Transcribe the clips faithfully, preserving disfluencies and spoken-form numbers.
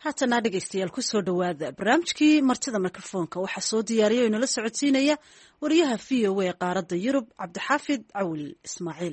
haatana dhegaystayaal ku soo dhowaada barnaamijkii martida mikrofoonka waxaa soo diyaariya o inala socodsiinaya wariyaha v o a qaaradda yurub cabdixaafid cawil ismaaciil.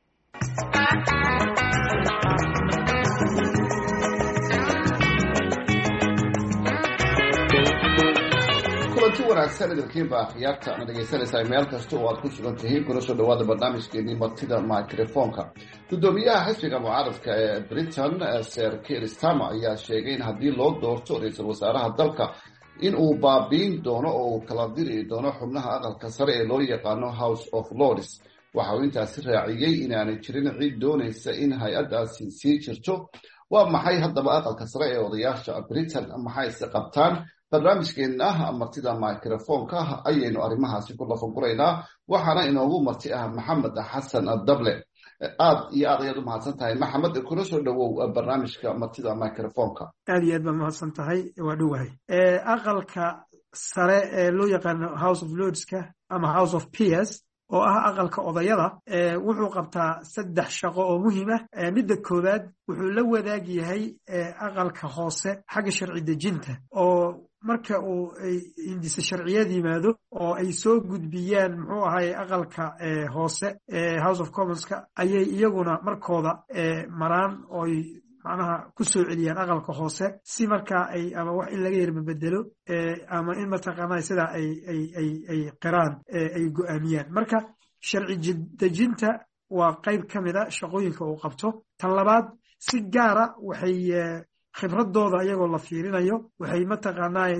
kulanti wanaagsan idinkiinba akhyaarta ana dhegaysanaysaa meel kasta oo aad ku sugan tihiin kuna soo dhawaada barnaamijkeenii martida mikrofoonka. gudoomiyaha xisbiga mucaaradka ee britain sir keir starmer ayaa sheegay in haddii loo doorto ra-iisul wasaaraha dalka in uu baabiin doono oo uu kala diri doono xubnaha aqalka sare ee loo yaqaano house of lords. waxa uu intaasi raaciyey inaanay jirin cid doonaysa in hay-addaasi sii jirto. waa maxay haddaba aqalka sare ee odayaasha britain maxayse qabtaan? barnaamijkeena martida mikrofoonka ayaynu arrimahaasi ku lafaguraynaa. waxaana inoogu marti ah maxamed xasan dable. aad iyo aad ayaad u mahadsan tahay maxamed, kuna soo dhawow barnaamijka martida mikrofoonka. aad iyo aad baad mahadsan tahay, waa dhowahay. aqalka sare ee loo yaqaano house of lordska ama house of peers oo ah aqalka odayada wuxuu qabtaa saddex shaqo oo muhiim ah. midda koowaad wuxuu la wadaag yahay aqalka hoose xagga sharci dejinta, oo marka uu hindise sharciyad yimaado oo ay soo gudbiyaan muxuu ahay aqalka hoose house of commonska ayay iyaguna markooda maraan ooy macnaha ku soo celiyaan aqalka hoose si markaa ay ama wax in laga yarma bedelo ama in mataqaanaa sidaa ay ay ay ay qiraan ay go-aamiyaan. marka sharci dejinta waa qayb ka mid a shaqooyinka uu qabto. tan labaad si gaara waxay khibradooda iyagoo la fiirinayo waxay mataqaanaa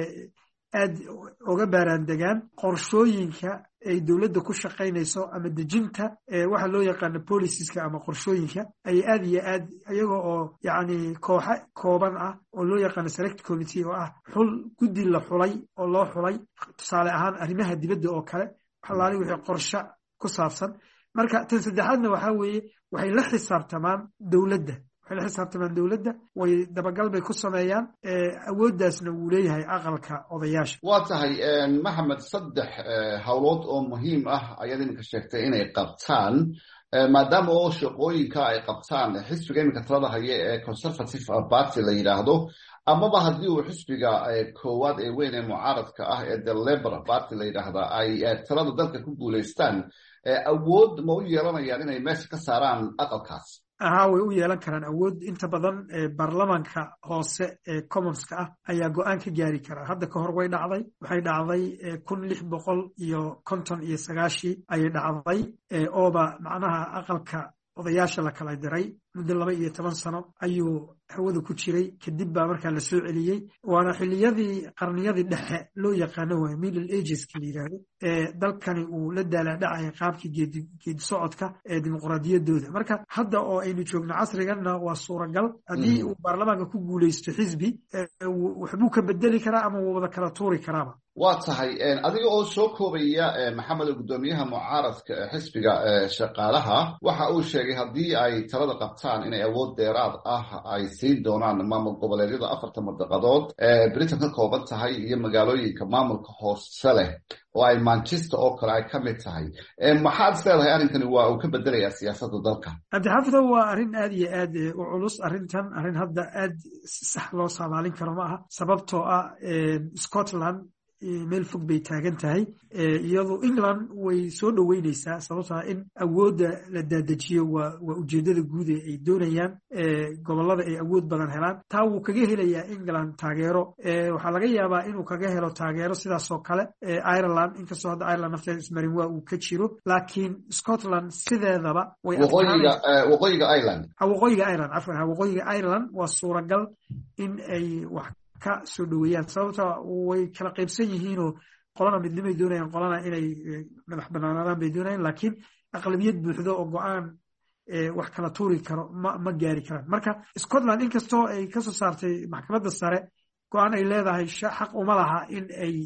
aad uga baaraan degaan qorshooyinka ay dowladda ku shaqaynayso ama dejinta waxa loo yaqaano policieska ama qorshooyinka ay aad iyo aad iyaga oo yacni kooxa kooban ah oo loo yaqaano select committee oo ah xul guddi la xulay oo loo xulay tusaale ahaan arrimaha dibadda oo kale xalaali wixii qorshe ku saabsan. marka tan saddexaadna waxaa weeye waxay la xisaabtamaan dowladda waxay la xisaabtamaan dowladda way dabagal bay ku sameeyaan awooddaasna wuu leeyahay aqalka odayaasha. waa tahay maxamed, saddex howlood oo muhiim ah ayaad iminka sheegtay inay qabtaan maadaama oo shaqooyinka ay qabtaan xisbiga iminka talada haya ee conservative party la yidhaahdo, amaba haddii uu xisbiga koowaad ee weyn ee mucaaradka ah ee the labour party la yidhaahda ay talada dalka ku guulaystaan, awood ma u yeelanayaan inay meesha ka saaraan aqalkaas? ahaa way u yeelan karaan awood. inta badan baarlamaanka hoose ee commonska ah ayaa go-aan ka gaari karaa. hadda ka hor way dhacday waxay dhacday kun lix boqol iyo konton iyo sagaashii ayay dhacday ooba macnaha aqalka odayaasha la kala diray muddo laba iyo toban sano ayuu hawada ku jiray. kadib baa markaa la soo celiyey. waana xiliyadii qarniyadii dhexe loo yaqaano waay middle ageska la yidhaahdo ee dalkani uu la daalaadhacaya qaabkii geedi geedi socodka ee dimuqraadiyaddooda. marka hadda oo aynu joogno casriganna waa suuragal haddii uu baarlamaanka ku guulaysto xisbi waxbuu ka bedeli karaa ama wuu wada kala tuuri karaaba. waa tahay adiga oo soo koobaya maxamed, gudoomiyaha mucaaradka xisbiga shaqaalaha waxa uu sheegay haddii ay talada qabtaan inay awood dheeraad ah ay siin doonaan maamul goboleedyada afarta madaqadood ee britain ka kooban tahay iyo magaalooyinka maamulka hoose leh oo ay manchester oo kale ay ka mid tahay. maxaad is leedahay arrinkani waa uu ka bedelayaa siyaasadda dalka? cabdixaafida waa arrin aad iyo aad u culus. arrintan arrin hadda aad sax loo saadaalin karo ma aha, sababtoo ah scotland meel fog bay taagan tahay. iyadoo england way soo dhoweyneysaa sababtaa in awoodda la daadajiyo waa waa ujeeddada guud ee ay doonayaan gobollada ay awood badan helaan. taa wuu kaga helayaa england taageero. waxaa laga yaabaa inuu kaga helo taageero sidaasoo kale ireland, inkastoo hadda ireland nafteeda ismarin waa uu ka jiro, laakiin scotland sideedaba way waqooyiga waqooyiga ireland waqooyiga ireland cafwan waqooyiga ireland waa suuragal in ay wax ka soo dhoweeyaan. sababta way kala qaybsan yihiinoo qolana midnimay doonayaan, qolana inay madax banaanaadaan bay doonayaan, laakiin aqlabiyad buuxdo oo go-aan wax kala tuuri karo ma ma gaari karaan. marka scotland inkastoo ay kasoo saartay maxkamadda sare go-aan ay leedahay xaq uma laha in ay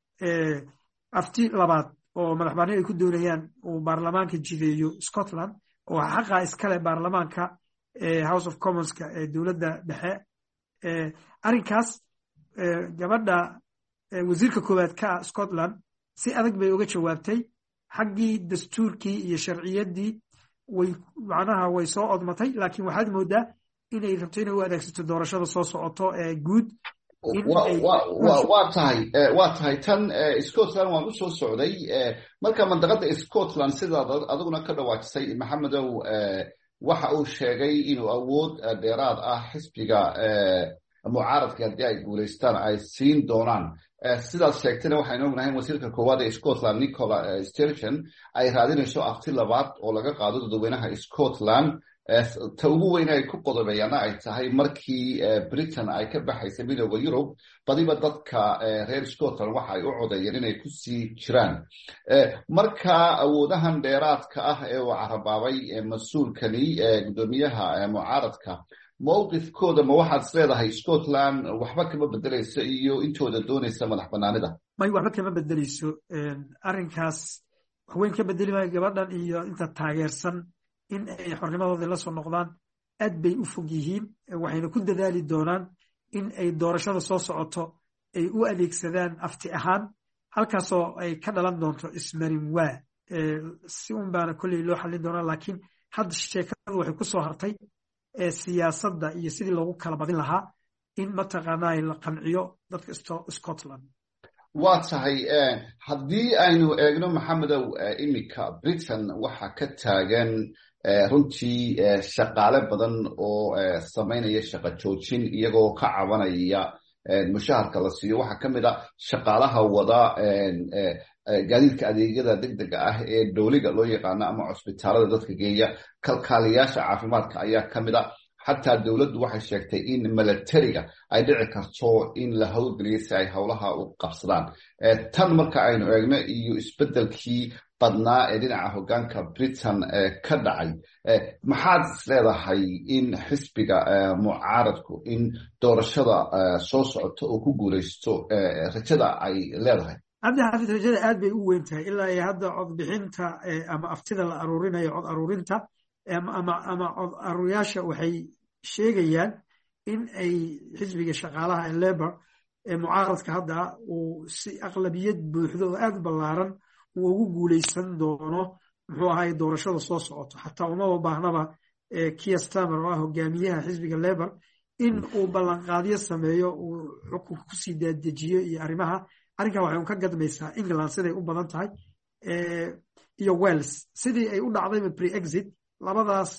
afti labaad oo madax banaan ay ku doonayaan uu baarlamaanka jideeyo scotland, oo xaqa iskale baarlamaanka house of commonska ee dowladda dhexe. arrinkaas gabadha wasiirka koowaad ka ah scotland si adag bay uga jawaabtay. xaggii dastuurkii iyo sharciyaddii way macnaha way soo odmatay, laakiin waxaad moodaa inay rabto inay u adeegsato doorashada soo socoto ee guud. waa tahay waa tahay tan Scotland waan u soo socday marka mandaqada Scotland sidaad adiguna ka dhawaajisay Maxamedow waxa uu sheegay inuu awood dheeraad ah xisbiga mucaaradka haddii ay guulaystaan ay siin doonaan sidaas sheegtayna waxaynu ognahay wasiirka koowaad ee Scotland Nicola Sturgeon ay raadinayso afti labaad oo laga qaado dadweynaha Scotland ta ugu weyn ay ku qodobeeyana ay tahay markii Britain ay ka baxaysay midowga Yurub badiba dadka reer Scotland waxa ay u codeeyeen inay ku sii jiraan marka awoodahan dheeraadka ah ee uu carabaabay mas'uulkani gudoomiyaha mucaaradka mowqifkooda ma waxaad isleedahay Scotland waxba kama bedelayso iyo intooda doonaysa madax banaanida may waxba kama bedelayso arrinkaas wax weyn ka bedeli maayo gabadhan iyo inta taageersan in ay xornimadooda la soo noqdaan aad bay u fog yihiin waxayna ku dadaali doonaan in ay doorashada soo socoto ay u adeegsadaan afti ahaan halkaasoo ay ka dhalan doonto ismarin waa si un baana kolley loo xallin doonaa laakiin hadda sheekadu waxay ku soo hartay siyaasadda iyo sidii loogu kala badin lahaa in mataqaanaa la qanciyo dadka Scotland. waa tahay haddii aynu eegno Maxamedow imika Britain waxa ka taagan runtii shaqaale badan oo samaynaya shaqo joojin iyagoo ka cabanaya mushaharka la siiyo waxa ka mid ah shaqaalaha wada gaadiidka adeegyada degdega ah ee dowliga loo yaqaano ama cusbitaalada dadka geeya kalkaaliyaasha caafimaadka ayaa ka mid ah xataa dowladdu waxay sheegtay in militariga ay dhici karto in la howlgeliyo si ay howlaha u qabsadaan tan marka aynu eegno iyo isbedelkii badnaa ee dhinaca hoggaanka Britain ka dhacay maxaad isleedahay in xisbiga mucaaradku in doorashada soo socoto oo ku guulaysto rajada ay leedahay cabdi xaafid rajada aad bay u weyn tahay ilaa iyo hadda codbixinta ama aftida la aruurinayo cod aruurinta ama ama cod aruuriyaasha waxay sheegayaan in ay xisbiga shaqaalaha ee Labour ee mucaaradka hadda uu si aqlabiyad buuxdo oo aad ballaaran uu ugu guulaysan doono muxuu ahaay doorashada soo socoto xataa uma baahnaba Keir Starmer oo ah hogaamiyaha xisbiga Labour in uu ballanqaadyo sameeyo uu xukunka ku sii daadejiyo iyo arrimaha arrinkan waxay ka gadmaysaa England siday u badan tahay iyo Wales sidii ay u dhacdayba pre-exit labadaas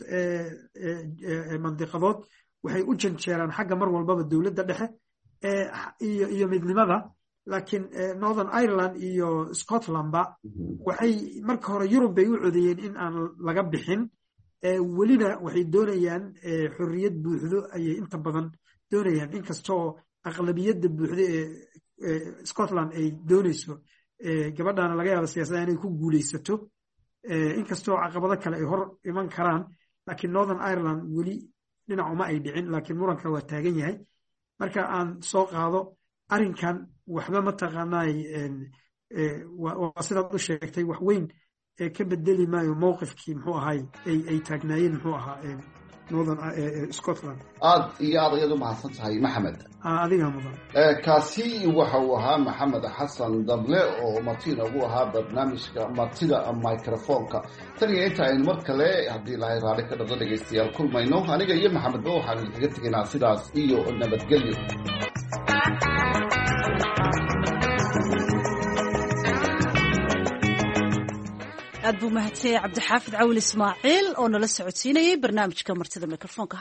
mandiqadood waxay u janjeeraan xagga mar walbaba dowladda dhexe iyo iyo midnimada laakiin Northern Ireland iyo Scotlandba waxay marka hore Yurub bay u codeeyeen in aan laga bixin welina waxay doonayaan xorriyad buuxdo ayay inta badan doonayaan inkastoo aqlabiyadda buuxdo ee Scotland ay doonayso gabadhaana laga yaabo siyaasadda inay ku guulaysato inkastoo caqabado kale ay hor iman karaan laakiin Northern Ireland weli dhinacuma ay dhicin laakiin muranka waa taagan yahay marka aan soo qaado arrinkan waxba mataqaanaay waa sidaad u sheegtay wax weyn ka bedeli maayo mowqifkii muxuu ahaay ay taagnaayeen muxuu ahaa Northern Scotland aad iyo aad ayaad u mahadsan tahay Maxamed adiga mudan kaasi waxa uu ahaa Maxamed Xasan Dable oo martina ugu ahaa barnaamijka martida microphone-ka tan iyo inta aynu mar kale haddii ilaahay raali ka dhaqo dhegeystayaal kulmayno aniga iyo Maxamed ba waxaan idinkaga tegaynaa sidaas iyo nabadgelyo aad buu mahadsanyahay cabdixaafid cawil ismaaciil oo nala socodsiinayay barnaamijka martida mikrofoonka